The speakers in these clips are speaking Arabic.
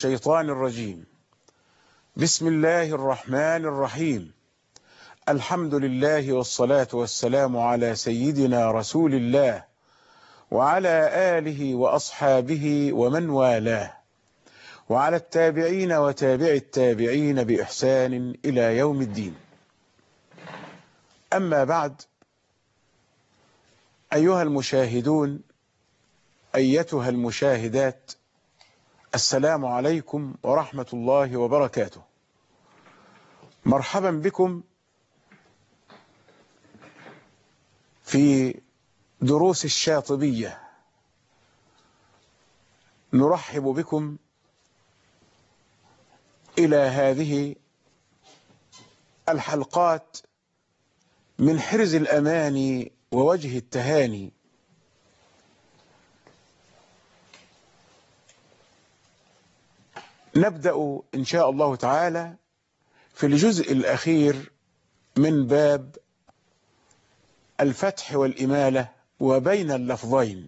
الشيطان الرجيم. بسم الله الرحمن الرحيم. الحمد لله والصلاة والسلام على سيدنا رسول الله وعلى آله وأصحابه ومن والاه وعلى التابعين وتابع التابعين بإحسان إلى يوم الدين. أما بعد، أيها المشاهدون، أيتها المشاهدات، السلام عليكم ورحمة الله وبركاته. مرحبا بكم في دروس الشاطبية. نرحب بكم إلى هذه الحلقات من حرز الأماني ووجه التهاني. نبدأ إن شاء الله تعالى في الجزء الأخير من باب الفتح والإمالة وبين اللفظين.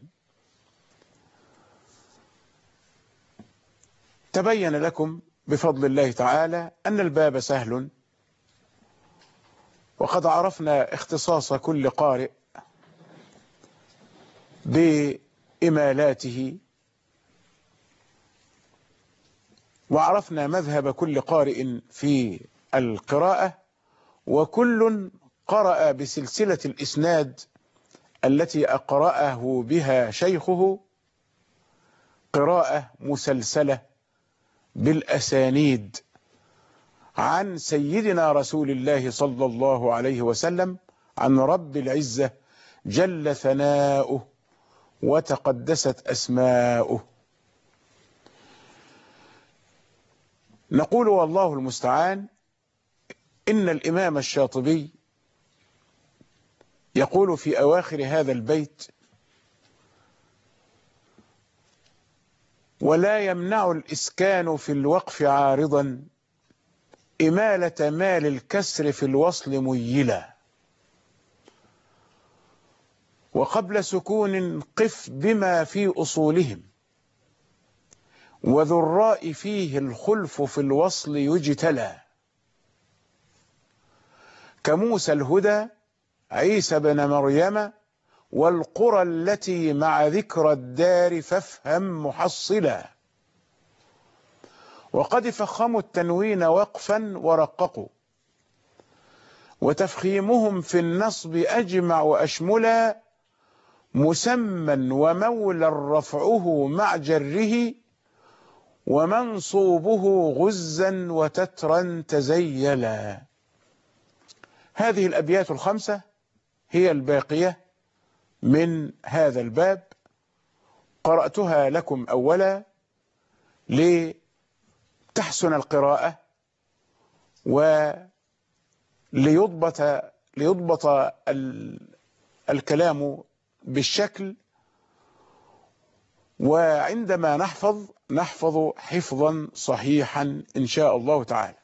تبين لكم بفضل الله تعالى أن الباب سهل، وقد عرفنا اختصاص كل قارئ بإمالاته، وعرفنا مذهب كل قارئ في القراءة، وكل قرأ بسلسلة الإسناد التي أقرأه بها شيخه قراءة مسلسلة بالأسانيد عن سيدنا رسول الله صلى الله عليه وسلم، عن رب العزة جل ثناؤه وتقدست أسماؤه. نقول والله المستعان إن الإمام الشاطبي يقول في أواخر هذا البيت: ولا يمنع الإسكان في الوقف عارضا إمالة مال الكسر في الوصل ميلا، وقبل سكون قف بما في أصولهم، وذو الراء فيه الخلف في الوصل يجتلى، كموسى الهدى عيسى بن مريم والقرى التي مع ذكر الدار فافهم محصلا، وقد فخموا التنوين وقفا ورققوا، وتفخيمهم في النصب أجمع وأشملا، مسمى ومولى رفعه مع جره، ومنصوبه غزا وتترا تزيلا. هذه الأبيات الخمسة هي الباقية من هذا الباب. قرأتها لكم أولا لتحسن القراءة وليضبط الكلام بالشكل، وعندما نحفظ حفظا صحيحا إن شاء الله تعالى.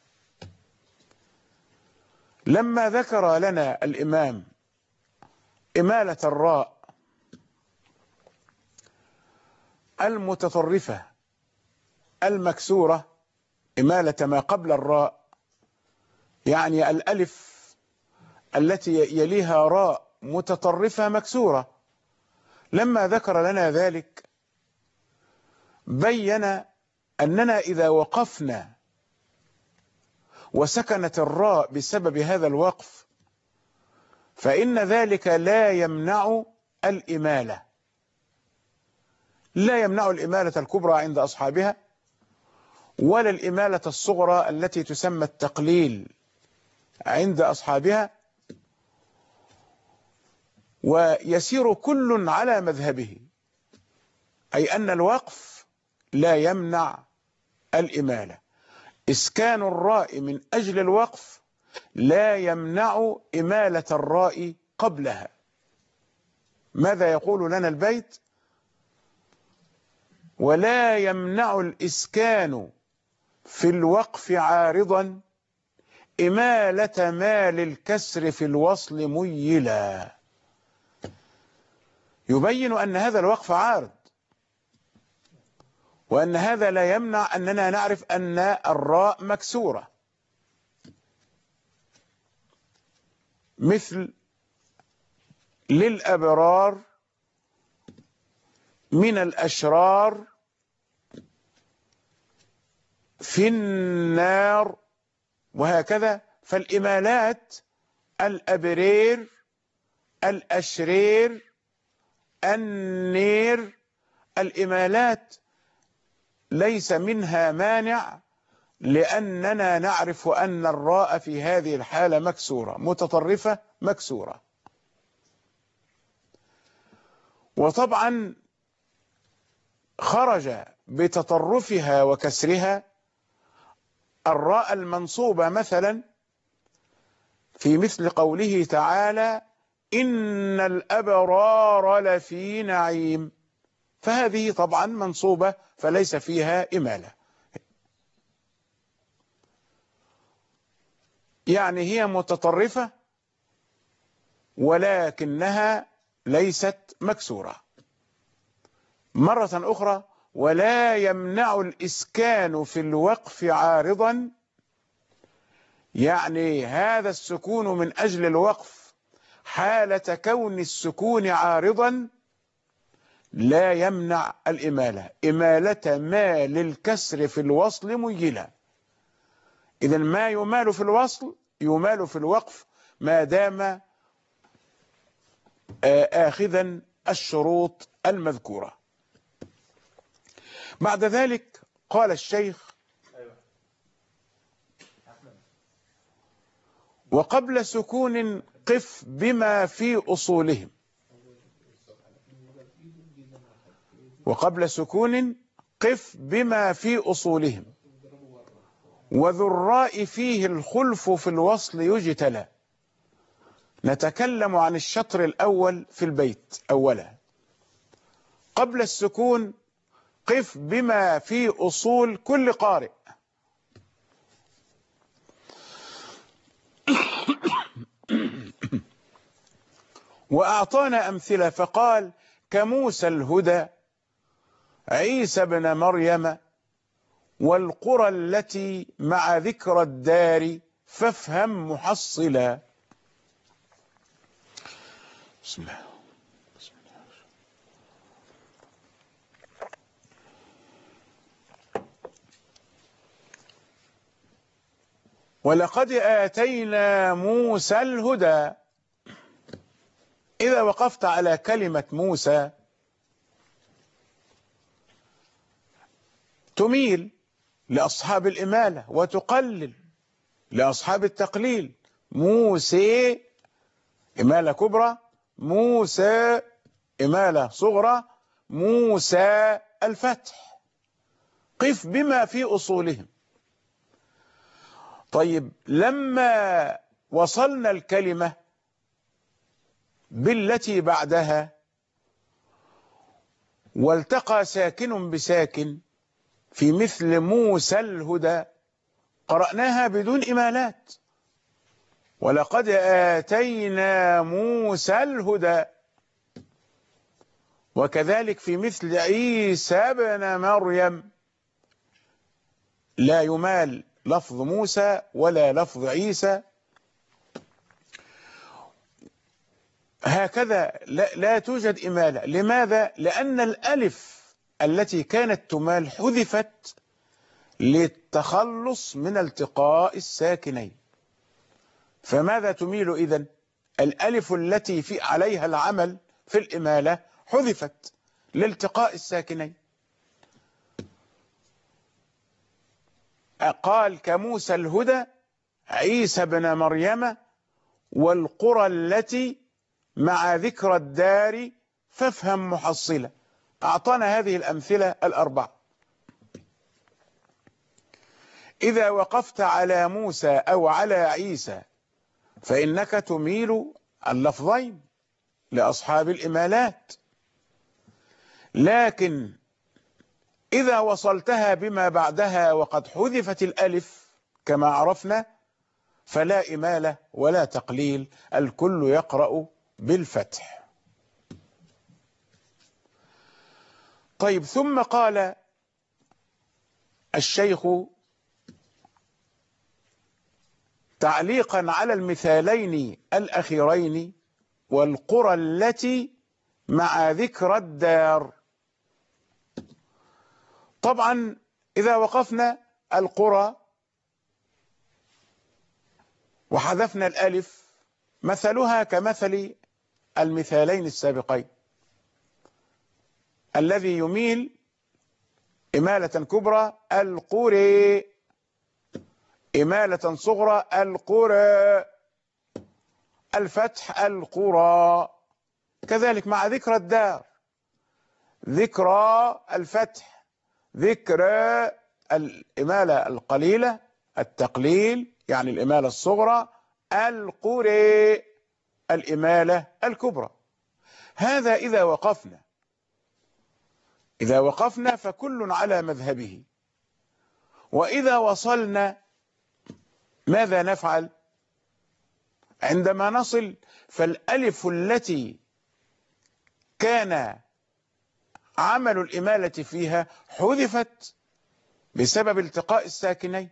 لما ذكر لنا الإمام إمالة الراء المتطرفة المكسورة، إمالة ما قبل الراء، يعني الألف التي يليها راء متطرفة مكسورة، لما ذكر لنا ذلك بين أننا إذا وقفنا وسكنت الراء بسبب هذا الوقف فإن ذلك لا يمنع الإمالة، لا يمنع الإمالة الكبرى عند أصحابها، ولا الإمالة الصغرى التي تسمى التقليل عند أصحابها، ويسير كل على مذهبه، أي أن الوقف لا يمنع الإمالة. إسكان الراء من أجل الوقف لا يمنع إمالة الراء قبلها. ماذا يقول لنا البيت؟ ولا يمنع الإسكان في الوقف عارضا إمالة مال الكسر في الوصل ميلا. يبين أن هذا الوقف عارض، وأن هذا لا يمنع أننا نعرف أن الراء مكسورة، مثل للأبرار من الأشرار في النار، وهكذا. فالإمالات الأبرير، الأشرير، النير، الإمالات ليس منها مانع، لأننا نعرف أن الراء في هذه الحالة مكسورة، متطرفة مكسورة. وطبعا خرج بتطرفها وكسرها الراء المنصوبة مثلا في مثل قوله تعالى إن الأبرار لفي نعيم، فهذه طبعا منصوبة فليس فيها إمالة، يعني هي متطرفة ولكنها ليست مكسورة. مرة أخرى، ولا يمنع الإسكان في الوقف عارضا، يعني هذا السكون من أجل الوقف حالة كون السكون عارضا لا يمنع الإمالة، إمالة ما للكسر في الوصل ميلة. إذا ما يمال في الوصل يمال في الوقف ما دام آخذا الشروط المذكورة. بعد ذلك قال الشيخ وقبل سكون قف بما في أصولهم، وقبل سكون قف بما في أصولهم، وذو الراء فيه الخلف في الوصل يجتلى. نتكلم عن الشطر الأول في البيت أولا. قبل السكون قف بما في أصول كل قارئ. وأعطانا أمثلة فقال كموسى الهدى، عيسى بن مريم، والقرى التي مع ذكر الدار، فافهم محصلا. بسم الله. ولقد آتينا موسى الهدى. إذا وقفت على كلمة موسى تميل لأصحاب الإمالة وتقلل لأصحاب التقليل. موسى إمالة كبرى، موسى إمالة صغرى، موسى الفتح. قف بما في أصولهم. طيب لما وصلنا الكلمة بالتي بعدها والتقى ساكن بساكن في مثل موسى الهدى قرأناها بدون إمالات. ولقد آتينا موسى الهدى. وكذلك في مثل عيسى بن مريم لا يمال لفظ موسى ولا لفظ عيسى. هكذا لا توجد إمالة. لماذا؟ لأن الألف التي كانت تمال حذفت للتخلص من التقاء الساكنين. فماذا تميل إذن؟ الألف التي في عليها العمل في الإمالة حذفت لالتقاء الساكنين. قال كموسى الهدى، عيسى بن مريم، والقرى التي مع ذكر الدار، فافهم محصلة. أعطانا هذه الأمثلة الأربعة. إذا وقفت على موسى أو على عيسى فإنك تميل اللفظين لأصحاب الإمالات، لكن إذا وصلتها بما بعدها وقد حذفت الألف كما عرفنا فلا إمالة ولا تقليل، الكل يقرأ بالفتح. طيب ثم قال الشيخ تعليقا على المثالين الأخيرين والقرى التي مع ذكر الدار. طبعا إذا وقفنا القرى وحذفنا الألف مثلها كمثل المثالين السابقين، الذي يميل إمالة كبرى القرى، إمالة صغرى القرى، الفتح القرى. كذلك مع ذكر الدار، ذكرى الفتح، ذكرى الإمالة القليلة التقليل يعني الإمالة الصغرى، القرى الإمالة الكبرى. هذا إذا وقفنا فكل على مذهبه. وإذا وصلنا ماذا نفعل؟ عندما نصل فالألف التي كان عمل الإمالة فيها حذفت بسبب التقاء الساكنين،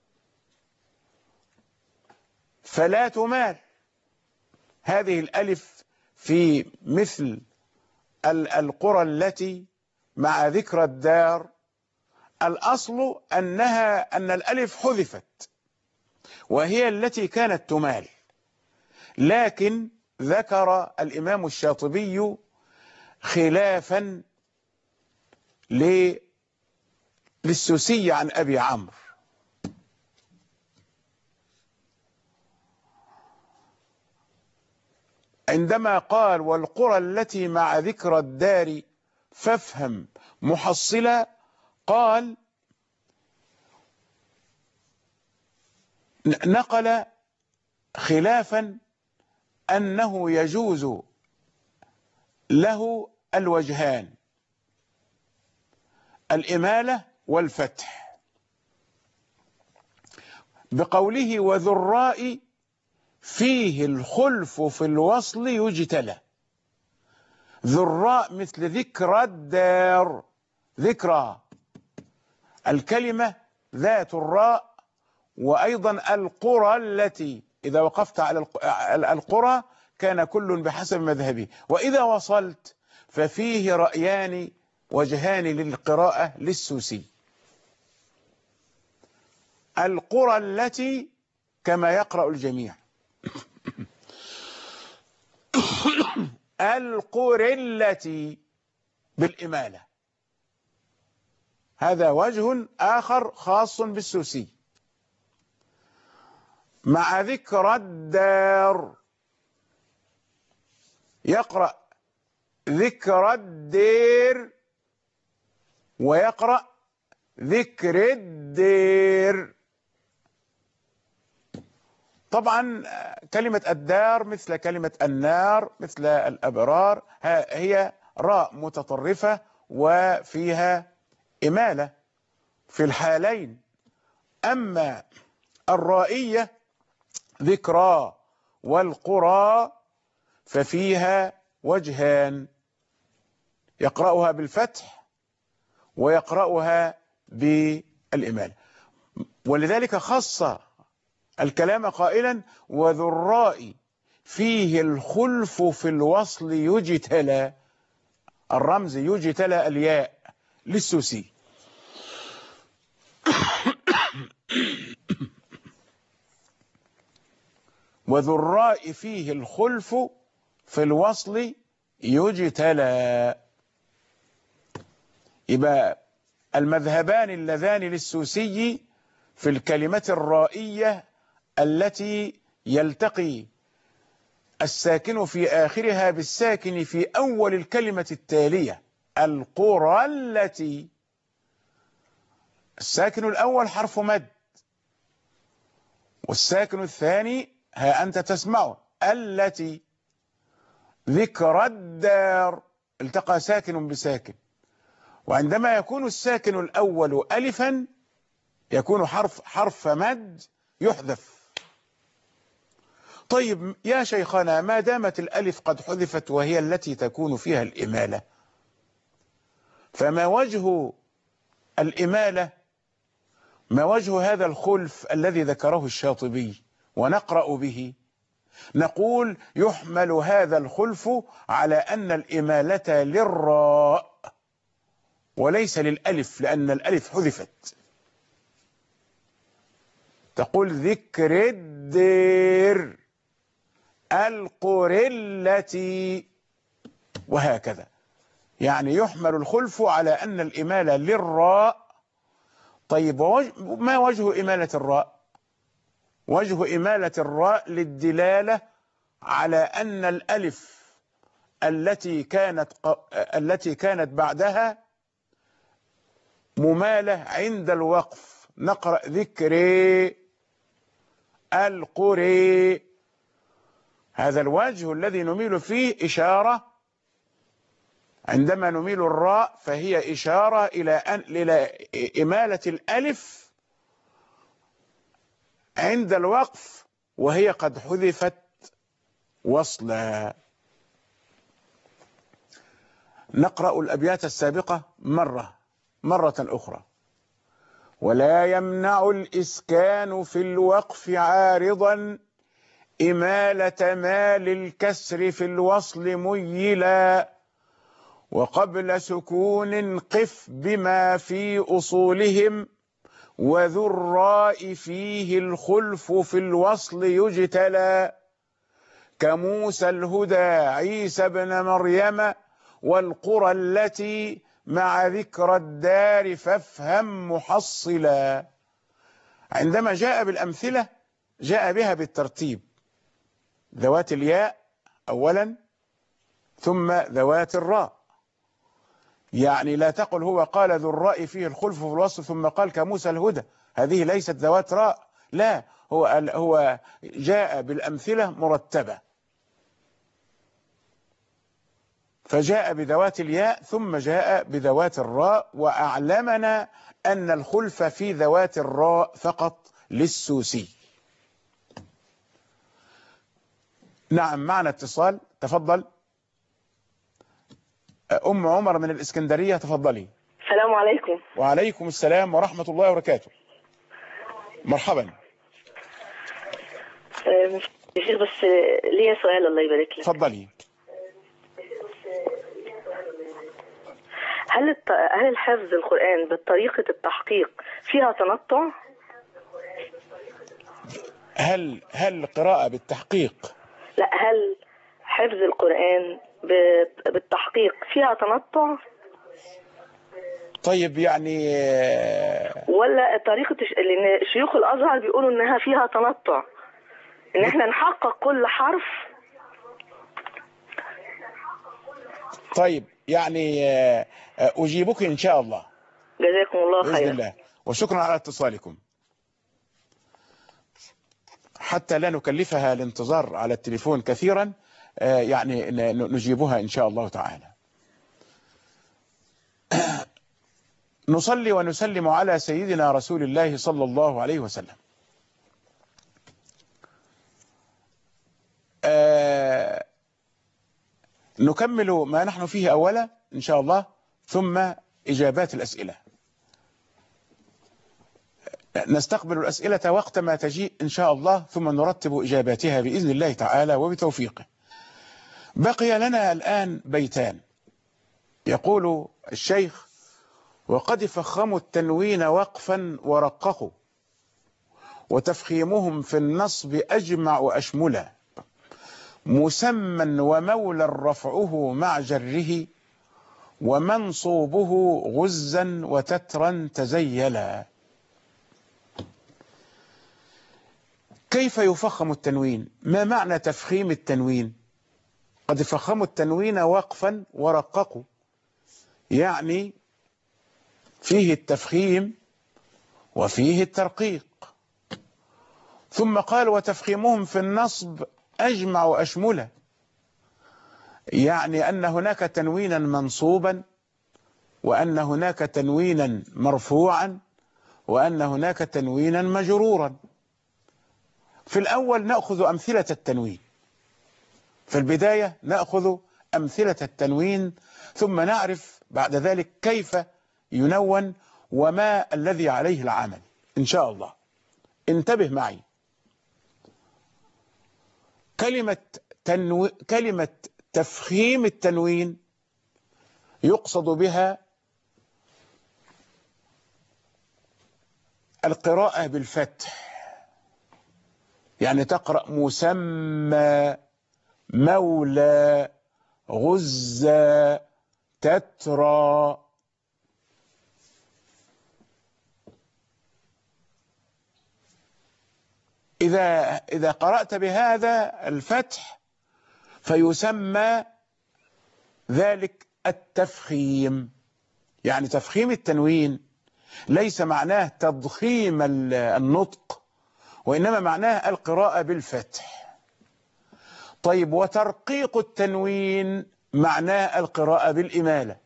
فلا تمال هذه الألف في مثل القرى التي مع ذكر الدار. الأصل أن الألف حذفت وهي التي كانت تمال، لكن ذكر الإمام الشاطبي خلافا للسوسي عن أبي عمرو. عندما قال والقرى التي مع ذكر الدار فافهم محصلا، قال نقل خلافا أنه يجوز له الوجهان، الإمالة والفتح، بقوله وذو الراء فيه الخلف في الوصل يجتلى. ذو الراء مثل ذكر الدار، ذكرى الكلمة ذات الراء، وأيضا القرى التي إذا وقفت على القرى كان كل بحسب مذهبه. وإذا وصلت ففيه رأيان وجهان للقراءة للسوسي. القرى التي كما يقرأ الجميع، القرى التي بالإمالة، هذا وجه آخر خاص بالسوسي. مع ذكر الدار يقرأ ذكر الدير ويقرأ ذكر الدير. طبعا كلمة الدار مثل كلمة النار مثل الأبرار هي راء متطرفة وفيها إمالة في الحالين. أما الرائية ذكرى والقرى ففيها وجهان، يقرأها بالفتح ويقرأها بالإمالة. ولذلك خص الكلام قائلا وذو الراء فيه الخلف في الوصل يجتلى، الرمز يجتلى الياء للسوسي. وذو الراء فيه الخلف في الوصل يجتلى. يبقى المذهبان اللذان للسوسي في الكلمة الرائية التي يلتقي الساكن في آخرها بالساكن في أول الكلمة التالية، القرى التي، الساكن الأول حرف مد والساكن الثاني ها أنت تسمعه التي. ذكر الدار التقى ساكن بساكن، وعندما يكون الساكن الأول ألفا يكون حرف مد يحذف. طيب يا شيخنا ما دامت الألف قد حذفت وهي التي تكون فيها الإمالة، فما وجه الإمالة ما وجه هذا الخلف الذي ذكره الشاطبي ونقرأ به؟ نقول يحمل هذا الخلف على أن الإمالة للراء وليس للألف، لأن الألف حذفت. تقول ذكر الدير، القرلة، وهكذا. يعني يحمل الخلف على أن الإمالة للراء. طيب ما وجه إمالة الراء؟ وجه إمالة الراء للدلالة على أن الألف التي كانت بعدها ممالة عند الوقف. نقرأ ذكري، القري. هذا الوجه الذي نميل فيه إشارة. عندما نميل الراء فهي إشارة إلى إمالة الألف عند الوقف، وهي قد حذفت وصلا. نقرأ الأبيات السابقة مرة أخرى. ولا يمنع الإسكان في الوقف عارضا إمالة ما للكسر في الوصل ميلا، وقبل سكون قف بما في أصولهم، وذو الراء فيه الخلف في الوصل يجتلى، كموسى الهدى عيسى بن مريم، والقرى التي مع ذكر الدار فافهم محصلا. عندما جاء بالأمثلة جاء بها بالترتيب، ذوات الياء أولا ثم ذوات الراء. يعني لا تقل هو قال ذو الراء فيه الخلف في الوصف ثم قال كموسى الهدى، هذه ليست ذوات راء، لا، هو جاء بالأمثلة مرتبة، فجاء بذوات الياء ثم جاء بذوات الراء، وأعلمنا أن الخلف في ذوات الراء فقط للسوسي. نعم، معنا اتصال، تفضل. أم عمر من الإسكندرية، تفضلي. السلام عليكم. وعليكم السلام ورحمة الله وبركاته. مرحبا. يا شيخ بس ليا سؤال، الله يبارك لك. تفضلي. هل حفظ القرآن بطريقة التحقيق فيها تنطع؟ هل قراءة بالتحقيق؟ لا، هل حفظ القرآن بالتحقيق فيها تنطع؟ طيب يعني ولا طريقة لأن شيوخ الأزهر بيقولوا إنها فيها تنطع، إن إحنا نحقق كل حرف. طيب يعني أجيبك إن شاء الله. جزاكم الله خيرا. بإذن الله، وشكرا على اتصالكم. حتى لا نكلفها الانتظار على التليفون كثيرا، يعني نجيبها إن شاء الله تعالى. نصلي ونسلم على سيدنا رسول الله صلى الله عليه وسلم. نكمل ما نحن فيه أولا إن شاء الله، ثم إجابات الأسئلة. نستقبل الأسئلة وقت ما تجيء إن شاء الله، ثم نرتب إجاباتها بإذن الله تعالى وبتوفيقه. بقي لنا الآن بيتان. يقول الشيخ: وقد فخموا التنوين وقفا ورققوا، وتفخيمهم في النصب أجمع وأشملا، مسمى ومولى رفعه مع جره، ومنصوبه غزا وتترا تزيلا. كيف يفخم التنوين؟ ما معنى تفخيم التنوين؟ قد فخموا التنوين وقفا ورققوا، يعني فيه التفخيم وفيه الترقيق. ثم قال: وتفخيمهم في النصب أجمع وأشمله، يعني أن هناك تنوينا منصوبا، وأن هناك تنوينا مرفوعا، وأن هناك تنوينا مجرورا. في الأول نأخذ أمثلة التنوين، في البداية نأخذ أمثلة التنوين، ثم نعرف بعد ذلك كيف ينون وما الذي عليه العمل. إن شاء الله. انتبه معي. كلمة تفخيم التنوين يقصد بها القراءة بالفتح، يعني تقرأ مسمى، مولى، غزة، تترى. إذا قرأت بهذا الفتح فيسمى ذلك التفخيم. يعني تفخيم التنوين ليس معناه تضخيم النطق، وإنما معناه القراءة بالفتح. طيب، وترقيق التنوين معناه القراءة بالإمالة،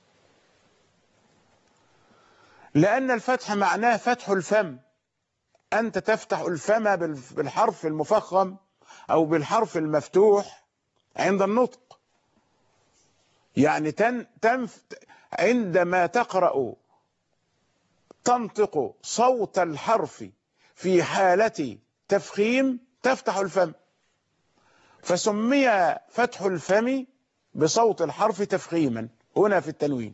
لأن الفتح معناه فتح الفم. أنت تفتح الفم بالحرف المفخم أو بالحرف المفتوح عند النطق. يعني عندما تقرأ تنطق صوت الحرف في حالة تفخيم تفتح الفم، فسمي فتح الفم بصوت الحرف تفخيما هنا في التنوين.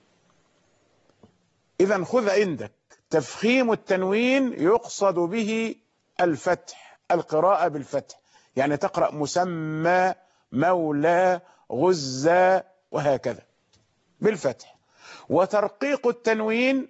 إذا خذ عندك تفخيم التنوين يقصد به الفتح، القراءة بالفتح، يعني تقرأ مسمى، مولى، غزة، وهكذا بالفتح. وترقيق التنوين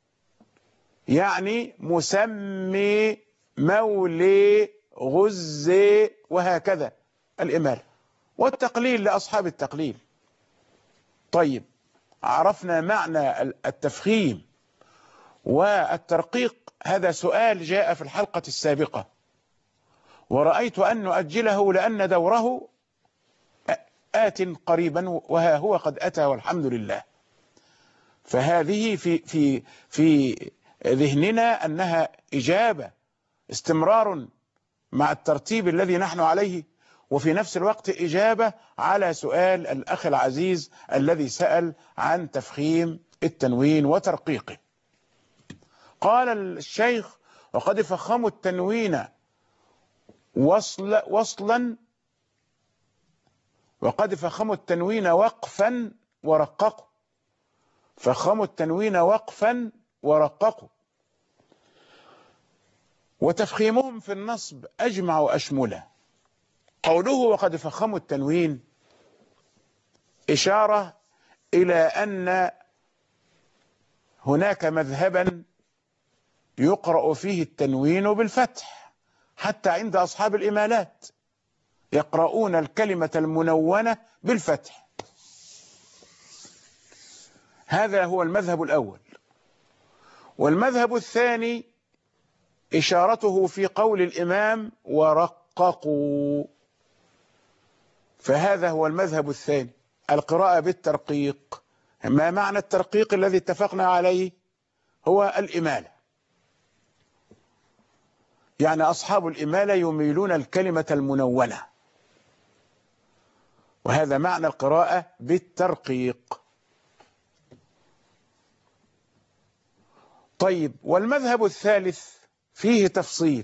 يعني مسمي، مولي، غزة، وهكذا الإمالة. والتقليل لأصحاب التقليل. طيب، عرفنا معنى التفخيم والترقيق. هذا سؤال جاء في الحلقة السابقة ورأيت أن نؤجله لأن دوره آت قريبا، وها هو قد أتى والحمد لله. فهذه في ذهننا أنها إجابة، استمرار مع الترتيب الذي نحن عليه، وفي نفس الوقت إجابة على سؤال الأخ العزيز الذي سأل عن تفخيم التنوين وترقيقه. قال الشيخ: وقد فخموا التنوين وصلا، وقد فخموا التنوين وقفا ورققوا. فخموا التنوين وقفا ورققوا. وتفخيمهم في النصب أجمع وأشمله. قوله وقد فخموا التنوين إشارة إلى أن هناك مذهبا يقرأ فيه التنوين بالفتح، حتى عند أصحاب الإمالات يقرؤون الكلمة المنونة بالفتح. هذا هو المذهب الأول. والمذهب الثاني إشارته في قول الإمام ورققوا، فهذا هو المذهب الثاني، القراءة بالترقيق. ما معنى الترقيق الذي اتفقنا عليه؟ هو الإمالة، يعني أصحاب الإمالة يميلون الكلمة المنونة، وهذا معنى القراءة بالترقيق. طيب، والمذهب الثالث فيه تفصيل.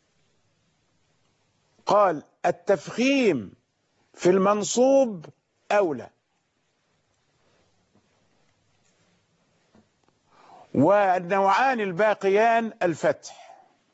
قال: التفخيم في المنصوب أولى، والنوعان الباقيان الفتح.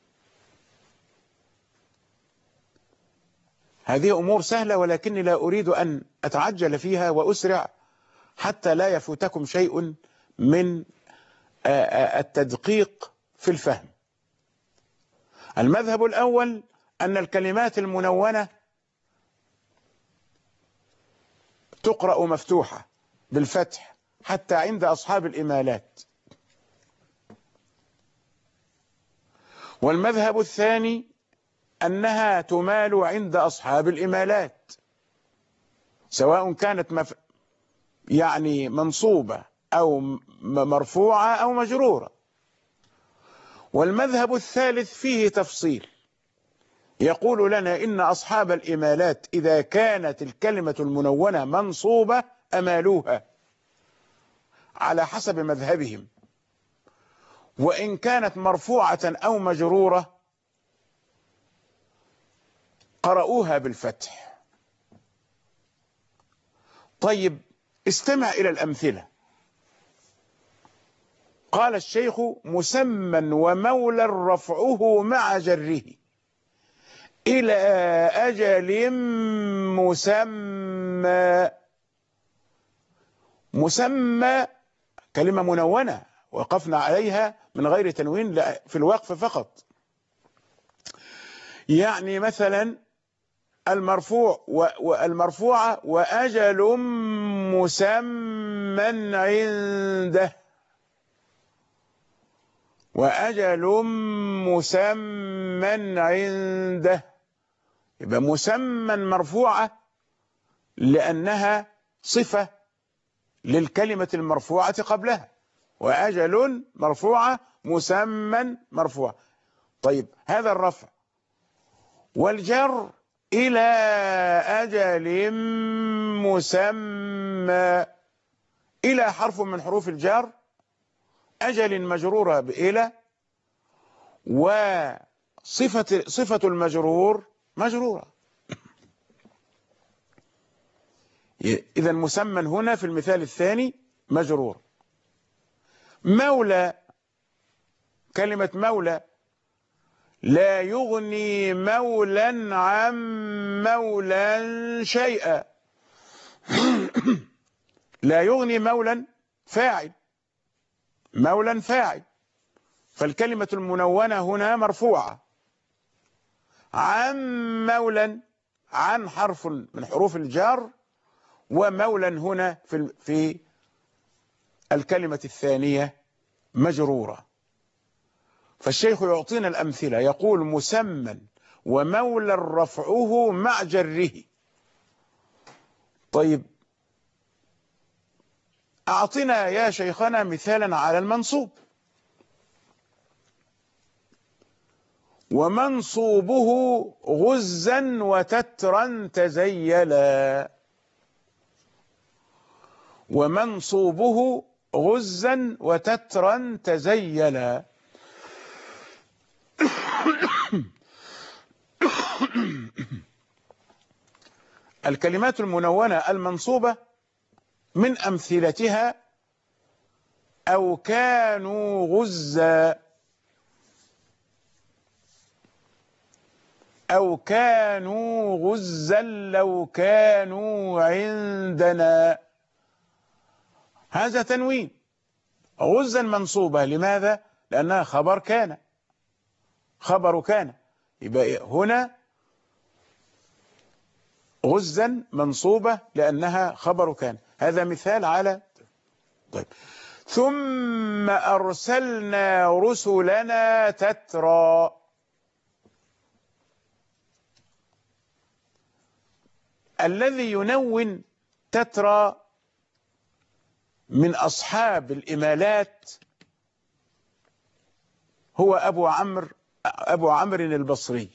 هذه أمور سهلة، ولكني لا أريد أن أتعجل فيها وأسرع حتى لا يفوتكم شيء من التدقيق في الفهم. المذهب الأول أن الكلمات المنونة تقرأ مفتوحة بالفتح حتى عند أصحاب الإمالات. والمذهب الثاني أنها تمال عند أصحاب الإمالات، سواء كانت يعني منصوبة أو مرفوعة أو مجرورة. والمذهب الثالث فيه تفصيل، يقول لنا إن أصحاب الإمالات إذا كانت الكلمة المنونة منصوبة أمالوها على حسب مذهبهم، وإن كانت مرفوعة أو مجرورة قرأوها بالفتح. طيب استمع إلى الأمثلة. قال الشيخ: مسمى ومولى رفعه مع جره إلى أجل مسمى. مسمى كلمة منونة وقفنا عليها من غير تنوين في الوقف فقط. يعني مثلا المرفوعة وأجل مسمى عنده، وأجل مسمى عنده. يبقى مسمى مرفوعة لأنها صفة للكلمة المرفوعة قبلها، وأجل مرفوعة مسمى مرفوعة. طيب هذا الرفع. والجر إلى أجل مسمى، إلى حرف من حروف الجر، أجل مجرورة بإلى، وصفة المجرور مجرورة. إذا مسمى هنا في المثال الثاني مجرور. مولى، كلمة مولى: لا يغني مولا عن مولا شيئا. لا يغني مولا فاعل، مولا فاعل، فالكلمة المنونة هنا مرفوعة. عن مولا، عن حرف من حروف الجر، ومولا هنا في الكلمة الثانية مجرورة. فالشيخ يعطينا الأمثلة، يقول: مسمى ومولى رفعه مع جره. طيب أعطنا يا شيخنا مثالا على المنصوب. ومنصوبه غزا وتترا تزيلا. ومنصوبه غزا وتترا تزيلا. الكلمات المنونة المنصوبة من أمثلتها: أو كانوا غزا، أو كانوا غزا لو كانوا عندنا. هذا تنوين. غزا منصوبة، لماذا؟ لأنها خبر كان، خبر كان. يبقى هنا غزا منصوبة لأنها خبر كان. هذا مثال على. طيب ثم أرسلنا رسلنا تترى. الذي ينون تترى من أصحاب الإمالات هو أبو عمرو البصري.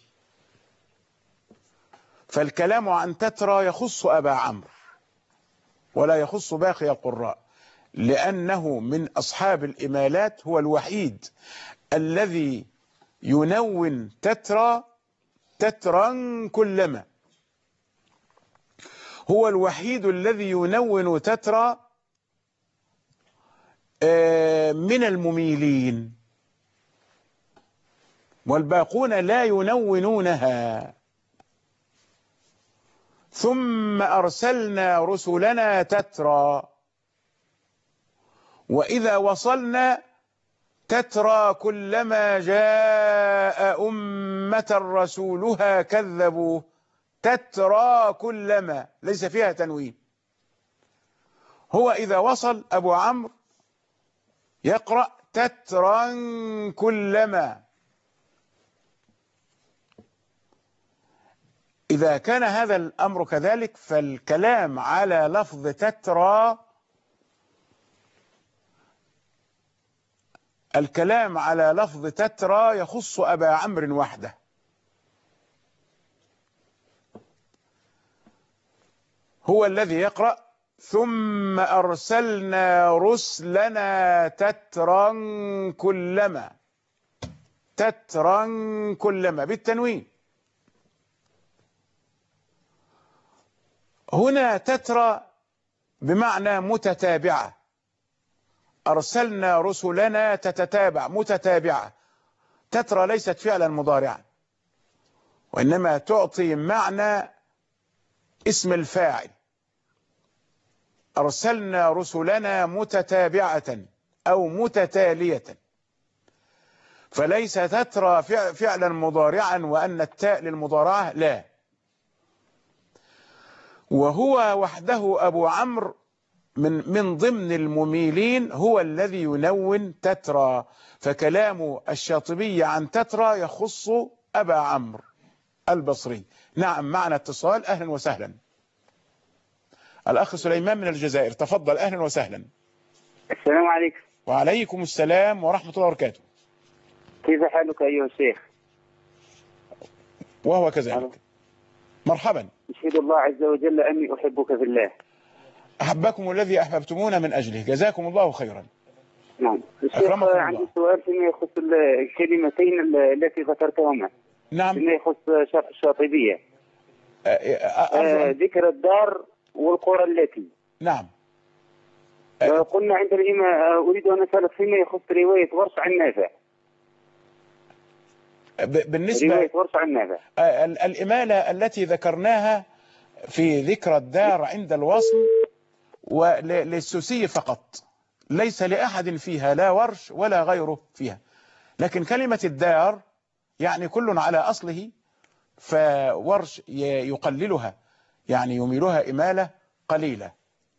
فالكلام عن تترى يخص أبا عمرو ولا يخص باقي القراء، لأنه من أصحاب الإمالات هو الوحيد الذي ينون تترى تترا كلما. هو الوحيد الذي ينون تترى من المميلين، والباقون لا ينونونها. ثم أرسلنا رسلنا تترى. وإذا وصلنا تترى كلما جاء أمة رسولها كذبوا. تترى كلما ليس فيها تنوين. هو إذا وصل أبو عمرو يقرأ تترا كلما. إذا كان هذا الأمر كذلك فالكلام على لفظ تترى، الكلام على لفظ تترى يخص أبا عمرو وحده. هو الذي يقرأ ثم أرسلنا رسلنا تترا كلما بالتنوين. هنا تترى بمعنى متتابعة، أرسلنا رسلنا تتتابع متتابعة. تترى ليست فعلا مضارعا، وإنما تعطي معنى اسم الفاعل. أرسلنا رسلنا متتابعة أو متتالية، فليس تترى فعلا مضارعا وأن التاء للمضارعة، لا. وهو وحده أبو عمرو من ضمن المميلين هو الذي ينون تترى، فكلام الشاطبي عن تترى يخص أبا عمرو البصري. نعم، معنا اتصال. أهلا وسهلا. الأخ سليمان من الجزائر، تفضل. أهلا وسهلا. السلام عليكم. وعليكم السلام ورحمة الله وبركاته. كيف حالك أيها الشيخ؟ وهو كذلك. مرحبا. أشهد الله عز وجل أني أحبك في الله. أحبكم الذي أحببتمونا من أجله، جزاكم الله خيرا. نعم. الشيخ عندي سؤال فيما يخص الكلمتين التي ذكرتهما. نعم. فيما يخص شرح الشاطبية. ذكر الدار والقرى التي. نعم. قلنا عند الإمام، أريد أن أسألك فيما يخص رواية ورش عن نافع. بالنسبة رواية ورش عن نافع. الإمالة التي ذكرناها في ذكر الدار عند الوصل وللسوسي فقط، ليس لأحد فيها، لا ورش ولا غيره فيها. لكن كلمة الدار يعني كل على أصله، فورش يقللها، يعني يميلها إمالة قليلة.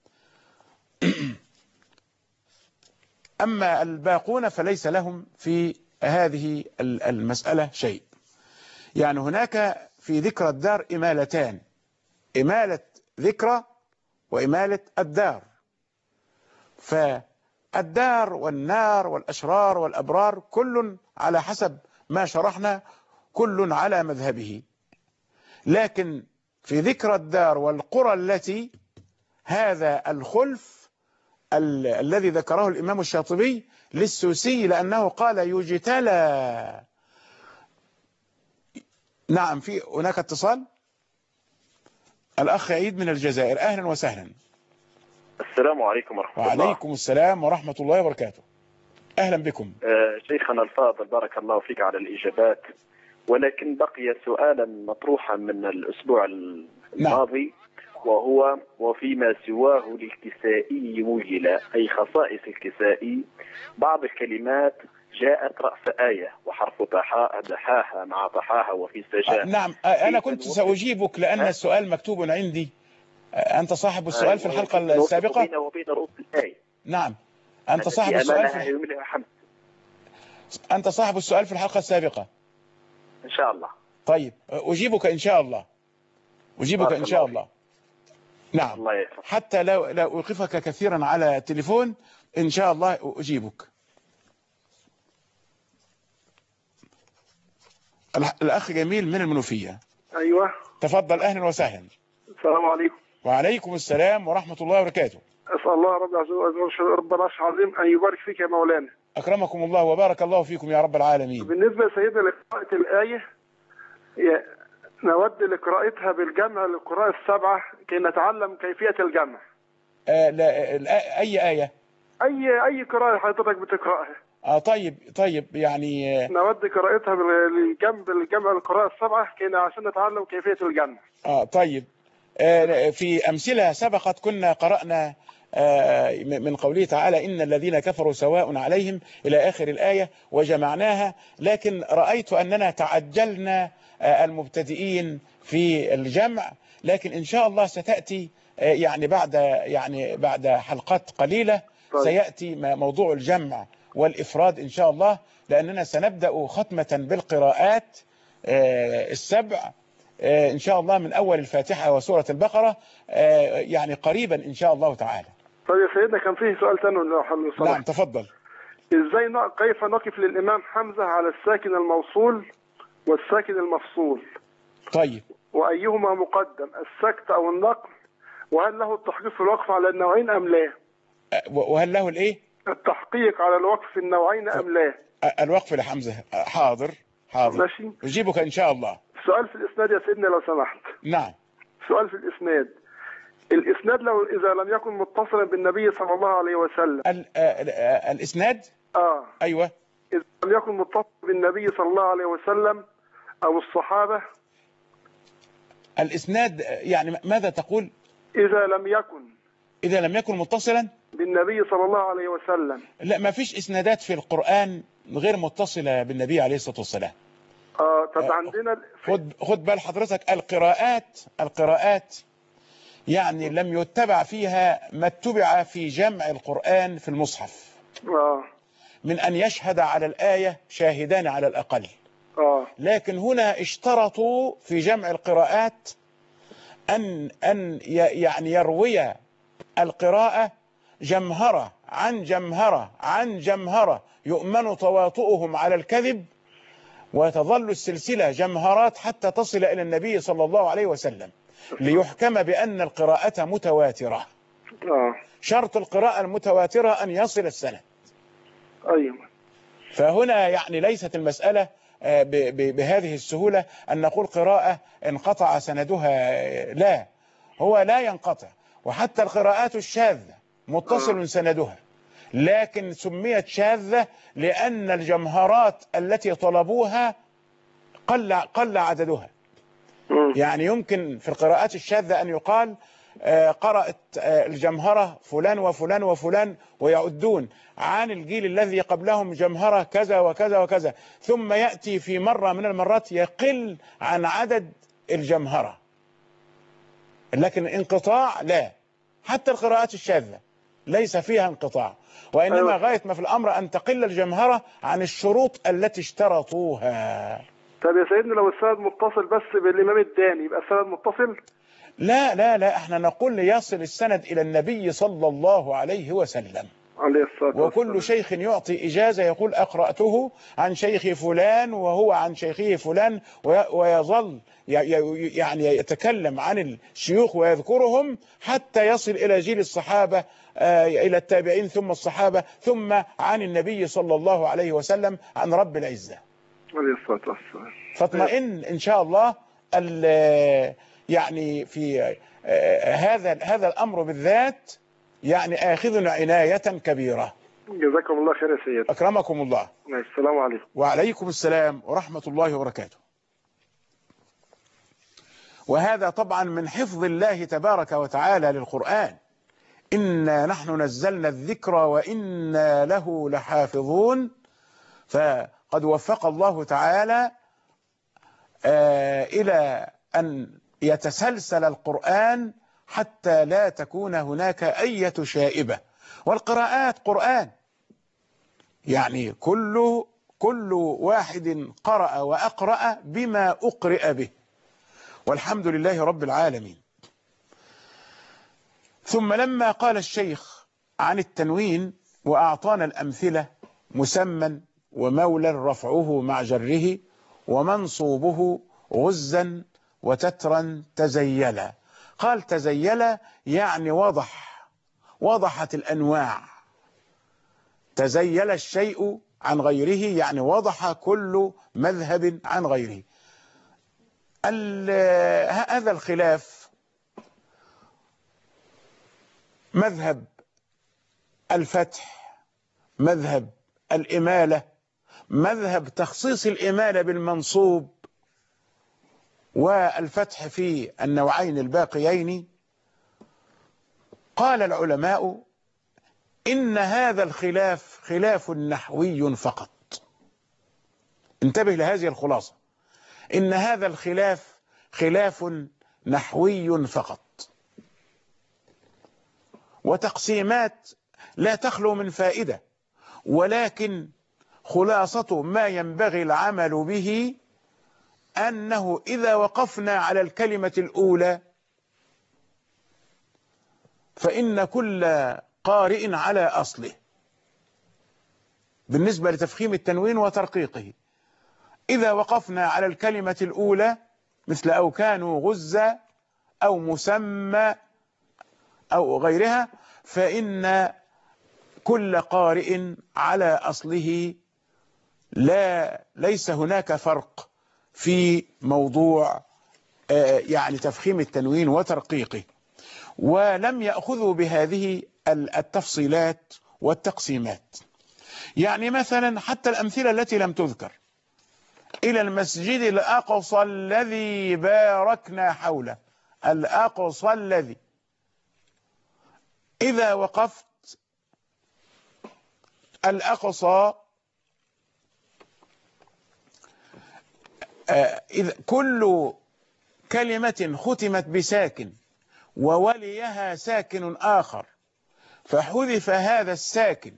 أما الباقون فليس لهم في هذه المسألة شيء. يعني هناك في ذكر الدار إمالتان، إمالة ذكرى وإمالة الدار. فالدار والنار والأشرار والأبرار كل على حسب ما شرحنا، كل على مذهبه. لكن في ذكر الدار والقرى التي، هذا الخلف الذي ذكره الإمام الشاطبي للسوسي، لأنه قال يجتلى. نعم. في هناك اتصال. الأخ عيد من الجزائر، أهلا وسهلا. السلام عليكم ورحمة الله. وعليكم السلام ورحمة الله وبركاته. أهلا بكم. شيخنا الفاضل، بارك الله فيك على الإجابات، ولكن بقي سؤالا مطروحا من الأسبوع الماضي. نعم. وفيما سواه للكسائي مجلة، أي خصائص الكسائي، بعض الكلمات جاءت رأس آية وحرف دحاها مع طحاها وفي سجاء. نعم. أنا كنت سأجيبك لأن السؤال مكتوب عندي. أنت صاحب السؤال في الحلقة السابقة. بينه وبين رؤوس الآية. نعم. أنت صاحب السؤال أنت صاحب السؤال في الحلقة السابقة. إن شاء الله. طيب، أجيبك إن شاء الله. أجيبك إن شاء الله. نعم. الله يحفظك. حتى لا أوقفك كثيرا على التليفون، إن شاء الله أجيبك. الأخ جميل من المنوفية. أيوة. تفضل. أهلا وسهلا. السلام عليكم. وعليكم السلام ورحمة الله وبركاته. أسأل الله رب العرش العظيم أن يبارك فيك يا مولانا. أكرمكم الله وبارك الله فيكم يا رب العالمين. بالنسبة سيدنا لقراءة الآية، نود لقراءتها بالجمع للقراء السبعة كي نتعلم كيفية الجمع. لا أي آية؟ أي قراءة حضرتك بتقرأها. طيب يعني نود قراءتها بالجمع للقراء السبعة عشان نتعلم كيفية الجمع. طيب. في أمثلة سبقت كنا قرأنا من قوله تعالى إن الذين كفروا سواء عليهم إلى آخر الآية وجمعناها، لكن رأيت أننا تعجلنا المبتدئين في الجمع، لكن إن شاء الله ستأتي يعني بعد حلقات قليلة. طيب. سيأتي موضوع الجمع والإفراد إن شاء الله، لأننا سنبدأ ختمة بالقراءات السبع إن شاء الله من أول الفاتحة وسورة البقرة يعني قريبا إن شاء الله تعالى. طيب يا سيدنا، كان فيه سؤال ثاني. نعم تفضل. كيف نقف للإمام حمزة على الساكن الموصول والساكن المفصول؟ طيب. وأيهما مقدم، السكت أو النقل، وهل له التحقيق في الوقف على النوعين أم لا؟ وهل له الايه؟ التحقيق على الوقف في النوعين أم لا؟ الوقف لحمزة. حاضر حاضر، ماشي. أجيبك إن شاء الله. سؤال في الإسناد يا سيدنا لو سمحت. نعم. سؤال في الإسناد. الإسناد لو إذا لم يكن متصلا بالنبي صلى الله عليه وسلم. الإسناد؟ أيوة. إذا لم يكن متصلا بالنبي صلى الله عليه وسلم أو الصحابة. الإسناد يعني ماذا تقول؟ إذا لم يكن متصلا بالنبي صلى الله عليه وسلم. لا، ما فيش إسنادات في القرآن غير متصلة بالنبي عليه الصلاة والسلام. طب عندنا خد بال حضرتك، القراءات يعني لم يتبع فيها ما اتبع في جمع القرآن في المصحف. من أن يشهد على الآية شاهدان على الأقل. لكن هنا اشترطوا في جمع القراءات أن يعني يروي القراءة جمهرة عن جمهرة عن جمهرة يؤمن تواطؤهم على الكذب، وتظل السلسلة جمهرات حتى تصل إلى النبي صلى الله عليه وسلم، ليحكم بأن القراءة متواترة. شرط القراءة المتواترة أن يصل السند. أيوة. فهنا يعني ليست المسألة بهذه السهولة أن نقول قراءة انقطع سندها، لا، هو لا ينقطع. وحتى القراءات الشاذة متصل سندها، لكن سميت شاذة لأن الجمهرات التي طلبوها قل عددها. يعني يمكن في القراءات الشاذة أن يقال قرأت الجمهرة فلان وفلان وفلان، ويعدون عن الجيل الذي قبلهم جمهرة كذا وكذا وكذا، ثم يأتي في مرة من المرات يقل عن عدد الجمهرة. لكن انقطاع لا، حتى القراءات الشاذة ليس فيها انقطاع، وإنما غاية ما في الأمر أن تقل الجمهرة عن الشروط التي اشترطوها. طب يا سيدنا لو السند متصل بس بالإمام الداني يبقى السند متصل؟ لا لا لا، احنا نقول ليصل السند إلى النبي صلى الله عليه وسلم عليه الصلاة والسلام. وكل شيخ يعطي إجازة يقول أقرأته عن شيخ فلان وهو عن شيخه فلان، ويظل يعني يتكلم عن الشيوخ ويذكرهم حتى يصل إلى جيل الصحابة، إلى التابعين ثم الصحابة، ثم عن النبي صلى الله عليه وسلم عن رب العزة عليه الصلاة والسلام. فاطمئن إن شاء الله. يعني في هذا الأمر بالذات يعني آخذ عناية كبيرة. جزاكم الله خير يا سيدي. أكرمكم الله. السلام عليكم. وعليكم السلام ورحمة الله وبركاته. وهذا طبعا من حفظ الله تبارك وتعالى للقرآن. إنا نحن نزلنا الذكر وإنا له لحافظون. فقد وفق الله تعالى إلى أن يتسلسل القرآن حتى لا تكون هناك أي شائبة. والقراءات قرآن، يعني كل واحد قرأ وأقرأ بما أقرئ به، والحمد لله رب العالمين. ثم لما قال الشيخ عن التنوين وأعطانا الأمثلة مسمى ومولى رفعه مع جره ومنصوبه غزا وتترا تزيلا. قال تزيلا يعني وضحت الأنواع. تزيل الشيء عن غيره يعني وضح كل مذهب عن غيره. هذا الخلاف مذهب الفتح، مذهب الإمالة، مذهب تخصيص الإمالة بالمنصوب والفتح في النوعين الباقيين. قال العلماء إن هذا الخلاف خلاف نحوي فقط. انتبه لهذه الخلاصة، إن هذا الخلاف خلاف نحوي فقط، وتقسيمات لا تخلو من فائدة، ولكن خلاصة ما ينبغي العمل به أنه إذا وقفنا على الكلمة الأولى فإن كل قارئ على أصله بالنسبة لتفخيم التنوين وترقيقه. إذا وقفنا على الكلمة الأولى مثل أو كانوا غزة أو مسمى أو غيرها، فإن كل قارئ على أصله ليس هناك فرق في موضوع يعني تفخيم التنوين وترقيقه، ولم يأخذوا بهذه التفصيلات والتقسيمات. يعني مثلا حتى الأمثلة التي لم تذكر: إلى المسجد الأقصى الذي باركنا حوله، الأقصى الذي، إذا وقفت الأقصى إذا كل كلمة ختمت بساكن ووليها ساكن آخر فحذف هذا الساكن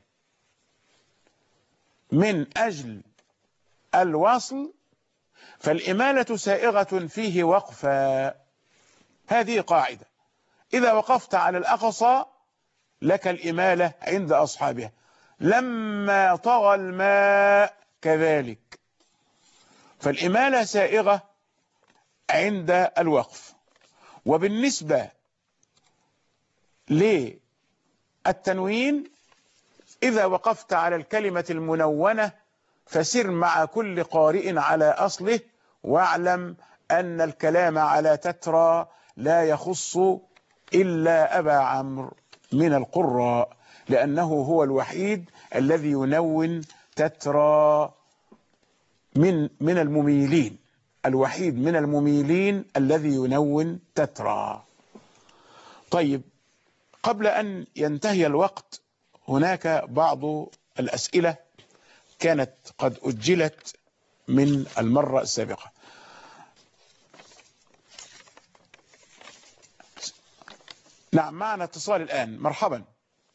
من أجل الوصل فالإمالة سائغة فيه وقفا. هذه قاعدة، إذا وقفت على الأقصى لك الإمالة عند أصحابها. لما طغى الماء كذلك، فالإمالة سائغة عند الوقف. وبالنسبة للتنوين، إذا وقفت على الكلمة المنونة فسر مع كل قارئ على أصله، واعلم أن الكلام على تترى لا يخص إلا أبا عمرو من القراء، لأنه هو الوحيد الذي ينون تترى من المميلين، الوحيد من المميلين الذي ينون تترى. طيب، قبل أن ينتهي الوقت هناك بعض الأسئلة كانت قد أجلت من المرة السابقة. نعم، معنا اتصال الآن. مرحبا،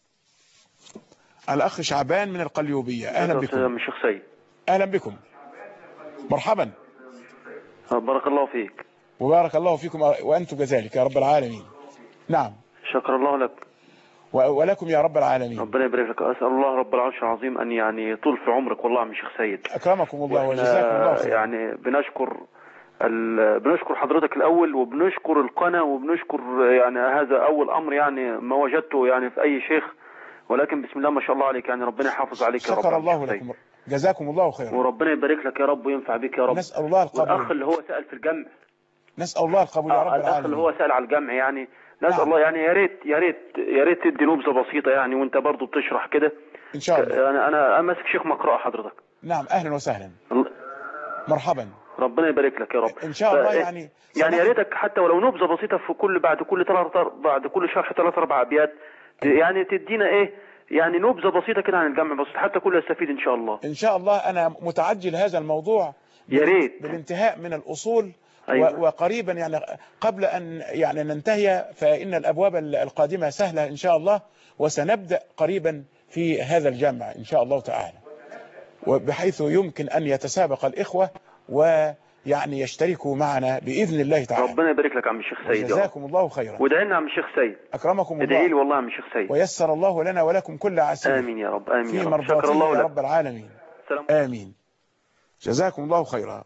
الأخ شعبان من القليوبية، أهلا بكم. الشيخ سيد، أهلا بكم، مرحبا. بارك الله فيك. وبارك الله فيكم وأنتم كذلك يا رب العالمين. نعم، شكر الله لك ولكم يا رب العالمين. ربنا يبارك لك. أسأل الله رب العرش العظيم أن يعني يطول في عمرك والله يا شيخ سيد. أكرمكم الله وجزاكم الله خير. يعني بنشكر حضرتك الأول، وبنشكر القناة، وبنشكر يعني هذا أول أمر يعني ما وجدته يعني في أي شيخ، ولكن بسم الله ما شاء الله عليك، يعني ربنا يحافظ عليك يا رب. شكر الله لكم، جزاكم الله خيرا، وربنا يبارك لك يا رب وينفع بك يا رب. نسأل الله القبول. والأخ اللي هو سأل في الجمع، نسأل الله القبول يا رب العالمين. الأخ اللي هو سأل على الجمع، يعني نسأل الله يعني يا ريت تدي نبذة بسيطة يعني، وانت برضو بتشرح كده ان شاء الله. انا ماسك شيخ مقرأة حضرتك. نعم، اهلا وسهلا، مرحبا، ربنا يبارك لك يا رب ان شاء الله. يعني يا ريتك حتى ولو نبذة بسيطة في بعد كل شرح 3-4 ابيات، يعني تدينا ايه يعني نبذة بسيطة كده عن الجمع بسيط، حتى كله يستفيد ان شاء الله. ان شاء الله. انا متعجل هذا الموضوع يا ريت بالانتهاء من الأصول. أيوة. وقريبا يعني قبل أن يعني ننتهي، فإن الأبواب القادمة سهلة إن شاء الله، وسنبدأ قريبا في هذا الجمع إن شاء الله تعالى، وبحيث يمكن أن يتسابق الإخوة ويعني يشتركوا معنا بإذن الله تعالى. ربنا يبارك لك يا عم الشيخ سيد، جزاكم الله خيرا. وادعي لنا يا عم الشيخ سيد. أكرمكم الله. ادعي لي والله يا عم الشيخ سيد، ويسر الله لنا ولكم كل عسير. آمين يا رب، آمين في يا رب. مرضاته يا رب العالمين. آمين. جزاكم الله خيرا.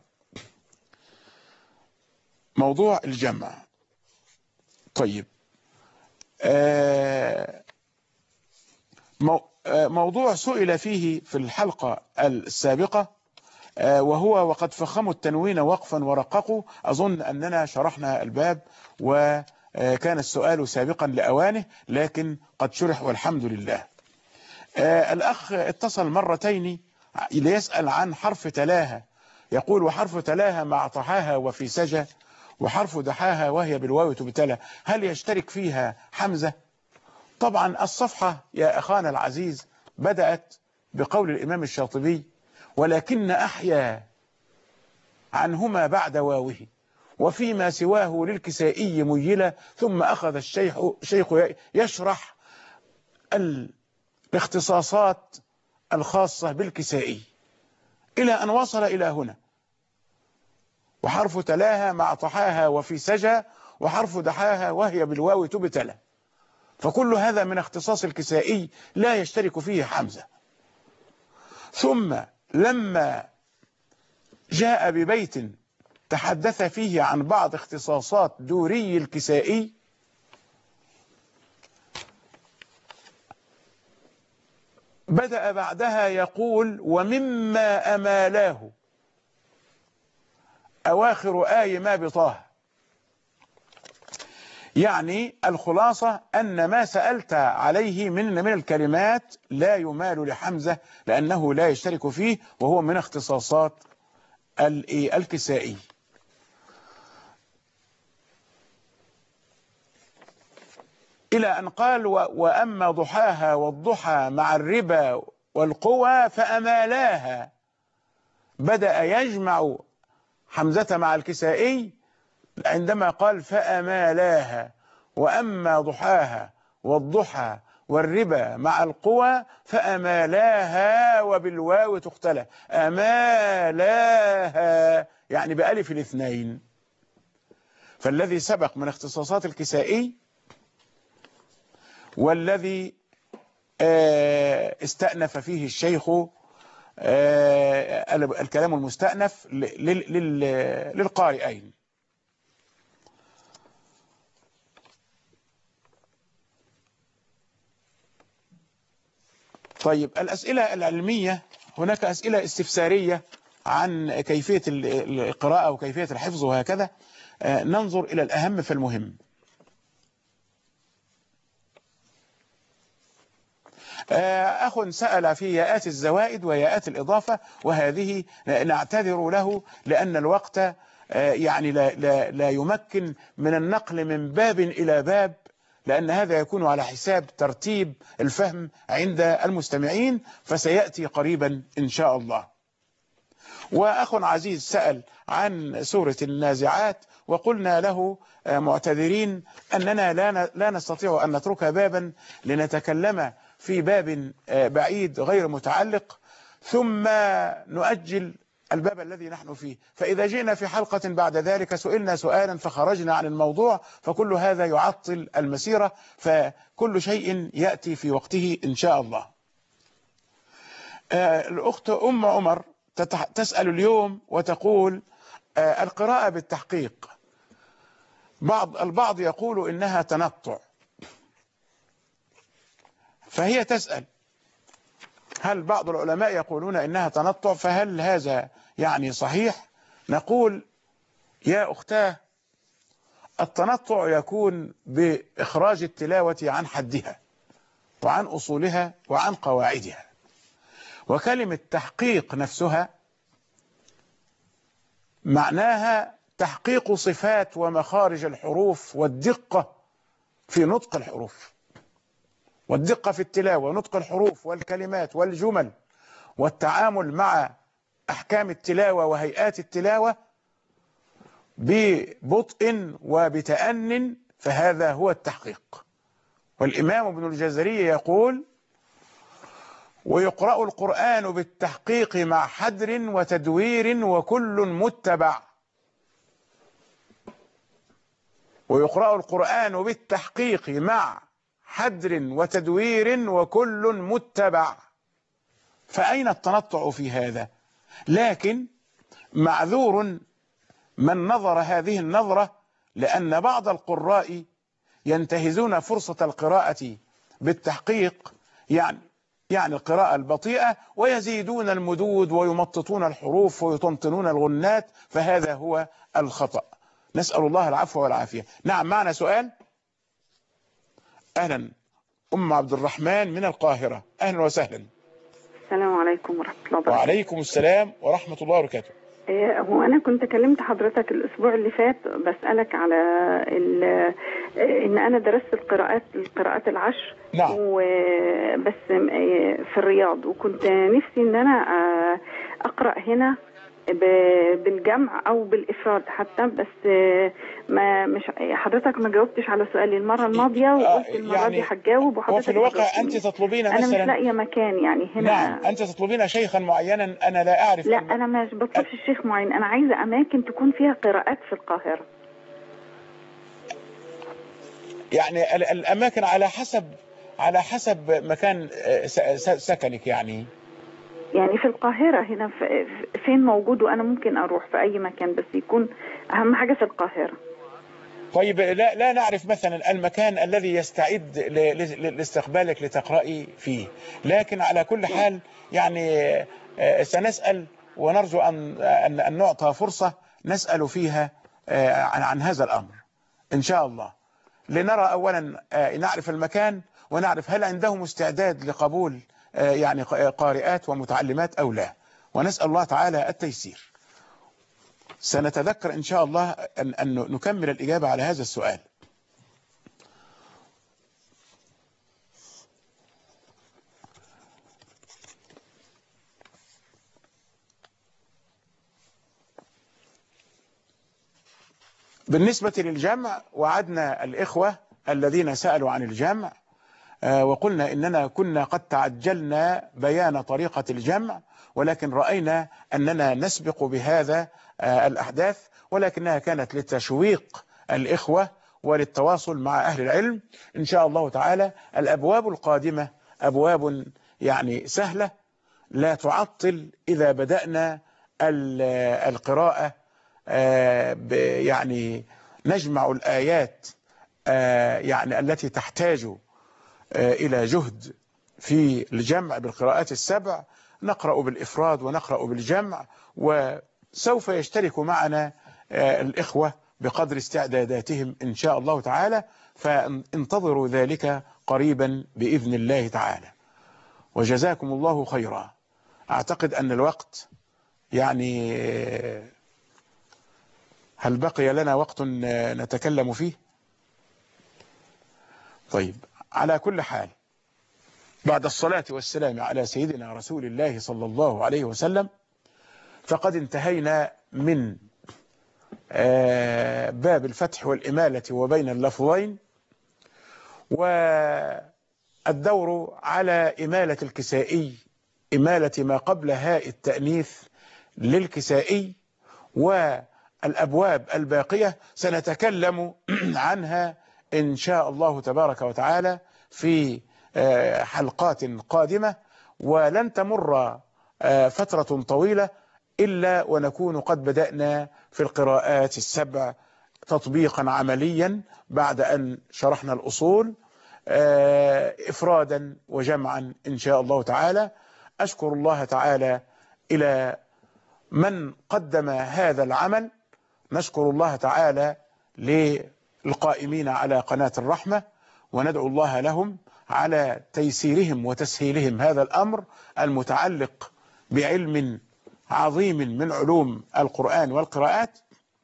موضوع الجمع. طيب، موضوع سئل فيه في الحلقة السابقة، وهو وقد فخموا التنوين وقفا ورققوا. أظن أننا شرحنا الباب وكان السؤال سابقا لأوانه، لكن قد شرح والحمد لله. الأخ اتصل مرتين ليسأل عن حرف تلاها، يقول: وحرف تلاها مع طحاها وفي سجى، وحرف دحاها وهي بالواو تبتلى، هل يشترك فيها حمزة؟ طبعا الصفحة يا أخانا العزيز بدأت بقول الإمام الشاطبي: ولكن أحيا عنهما بعد واوه، وفيما سواه للكسائي ميلا. ثم أخذ الشيخ يشرح الاختصاصات الخاصة بالكسائي إلى أن وصل إلى هنا: وحرف تلاها مع طحاها وفي سجى، وحرف دحاها وهي بالواو تبتلى. فكل هذا من اختصاص الكسائي لا يشترك فيه حمزة. ثم لما جاء ببيت تحدث فيه عن بعض اختصاصات دوري الكسائي، بدأ بعدها يقول ومما أمالاه، أواخر آي ما بطه. يعني الخلاصة أن ما سألت عليه من الكلمات لا يمال لحمزة، لأنه لا يشترك فيه، وهو من اختصاصات الكسائي. إلى أن قال وأما ضحاها والضحى مع الربا والقوى فأمالاها. بدأ يجمع حمزة مع الكسائي عندما قال فأمالاها، وأما ضحاها والضحى والربا مع القوى فأمالاها وبالواو تختلى، أمالاها يعني بألف الاثنين. فالذي سبق من اختصاصات الكسائي والذي استأنف فيه الشيخ الكلام المستأنف للقارئين. طيب الأسئلة العلمية، هناك أسئلة استفسارية عن كيفية القراءة وكيفية الحفظ وهكذا. ننظر إلى الأهم فالمهم. أخ سأل في ياءات الزوائد وياءات الإضافة، وهذه نعتذر له لأن الوقت يعني لا يمكن من النقل من باب إلى باب، لأن هذا يكون على حساب ترتيب الفهم عند المستمعين، فسيأتي قريبا إن شاء الله. وأخ عزيز سأل عن سورة النازعات، وقلنا له معتذرين أننا لا نستطيع أن نترك بابا لنتكلم في باب بعيد غير متعلق ثم نؤجل الباب الذي نحن فيه، فإذا جئنا في حلقة بعد ذلك سئلنا سؤالا فخرجنا عن الموضوع، فكل هذا يعطل المسيرة، فكل شيء يأتي في وقته إن شاء الله. الأخت أم عمر تسأل اليوم وتقول القراءة بالتحقيق، البعض يقول إنها تنطع، فهي تسأل هل بعض العلماء يقولون إنها تنطع، فهل هذا يعني صحيح؟ نقول يا أختاه التنطع يكون بإخراج التلاوة عن حدها وعن أصولها وعن قواعدها، وكلمة تحقيق نفسها معناها تحقيق صفات ومخارج الحروف والدقة في نطق الحروف، والدقة في التلاوة ونطق الحروف والكلمات والجمل، والتعامل مع أحكام التلاوة وهيئات التلاوة ببطء وبتأن، فهذا هو التحقيق. والإمام ابن الجزري يقول ويقرأ القرآن بالتحقيق مع حدر وتدوير وكل متبع. ويقرأ القرآن بالتحقيق مع حدر وتدوير وكل متبع. فأين التنطع في هذا؟ لكن معذور من نظر هذه النظرة، لأن بعض القراء ينتهزون فرصة القراءة بالتحقيق، يعني القراءة البطيئة، ويزيدون المدود ويمططون الحروف ويطنطنون الغنات، فهذا هو الخطأ. نسأل الله العفو والعافية. نعم، معنا سؤال. أهلا، أم عبد الرحمن من القاهرة، أهلا وسهلا. السلام عليكم ورحمة الله وبركاته. وعليكم السلام ورحمة الله وبركاته. هو أنا كنت كلمت حضرتك الأسبوع اللي فات بسألك على إن أنا درست القراءات العشر. نعم. بس في الرياض، وكنت نفسي إن أنا أقرأ هنا بالجمع أو بالإفراد حتى، بس مش حضرتك ما جاوبتش على سؤالي المرة الماضية، وقلت المرة دي هتجاوب، وحضرتك وفي الواقع أنت تطلبين مثلا، أنا مش لاقية مكان يعني هنا. نعم، أنت تطلبين شيخا معينا أنا لا أعرف. لا، أنا مش بطلبش الشيخ معين، أنا عايزة أماكن تكون فيها قراءات في القاهرة. يعني الأماكن على حسب مكان سكنك يعني في القاهرة هنا فين موجود، وأنا ممكن أروح في أي مكان، بس يكون أهم حاجة في القاهرة. طيب لا نعرف مثلا المكان الذي يستعد لاستقبالك لتقرأي فيه، لكن على كل حال يعني سنسأل ونرجو أن نعطى فرصة نسأل فيها عن هذا الأمر إن شاء الله، لنرى أولا نعرف المكان ونعرف هل عندهم استعداد لقبول يعني قارئات ومتعلمات أو لا، ونسأل الله تعالى التيسير. سنتذكر إن شاء الله أن نكمل الإجابة على هذا السؤال. بالنسبة للجمع وعدنا الإخوة الذين سألوا عن الجمع وقلنا إننا كنا قد تعجلنا بيان طريقة الجمع، ولكن رأينا أننا نسبق بهذا الأحداث، ولكنها كانت لتشويق الإخوة وللتواصل مع أهل العلم. إن شاء الله تعالى الأبواب القادمة أبواب يعني سهلة لا تعطل إذا بدأنا القراءة، يعني نجمع الآيات يعني التي تحتاج إلى جهد في الجمع بالقراءات السبع، نقرأ بالإفراد ونقرأ بالجمع، وسوف يشترك معنا الإخوة بقدر استعداداتهم إن شاء الله تعالى، فانتظروا ذلك قريبا بإذن الله تعالى. وجزاكم الله خيرا. أعتقد أن الوقت يعني هل بقي لنا وقت نتكلم فيه؟ طيب، على كل حال بعد الصلاة والسلام على سيدنا رسول الله صلى الله عليه وسلم، فقد انتهينا من باب الفتح والإمالة وبين اللفظين، والدور على إمالة الكسائي، إمالة ما قبل هاء التأنيث للكسائي، والأبواب الباقية سنتكلم عنها إن شاء الله تبارك وتعالى في حلقات قادمة، ولن تمر فترة طويلة إلا ونكون قد بدأنا في القراءات السبع تطبيقا عمليا بعد أن شرحنا الأصول إفرادا وجمعا إن شاء الله تعالى. أشكر الله تعالى إلى من قدم هذا العمل، نشكر الله تعالى للقائمين على قناة الرحمة، وندعو الله لهم على تيسيرهم وتسهيلهم هذا الأمر المتعلق بعلم عظيم من علوم القرآن والقراءات،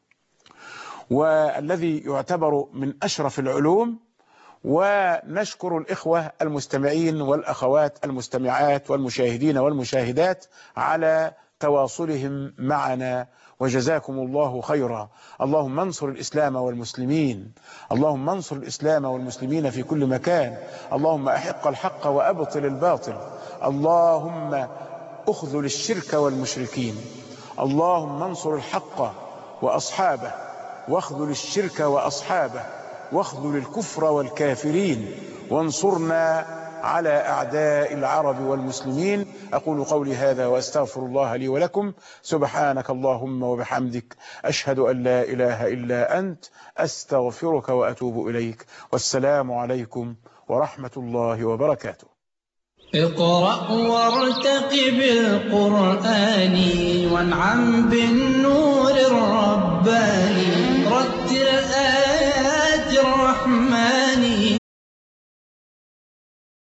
والذي يعتبر من أشرف العلوم. ونشكر الإخوة المستمعين والأخوات المستمعات والمشاهدين والمشاهدات على تواصلهم معنا، وجزاكم الله خيرا. اللهم انصر الإسلام والمسلمين، اللهم انصر الإسلام والمسلمين في كل مكان، اللهم أحق الحق وأبطل الباطل، اللهم أخذل الشرك والمشركين، اللهم انصر الحق وأصحابه واخذل الشرك وأصحابه واخذل الكفر والكافرين، وانصرنا على أعداء العرب والمسلمين. أقول قولي هذا وأستغفر الله لي ولكم. سبحانك اللهم وبحمدك، أشهد أن لا إله إلا أنت، أستغفرك وأتوب إليك، والسلام عليكم ورحمة الله وبركاته. اقرأ وارتقب القرآن وانعم بالنور الرباني.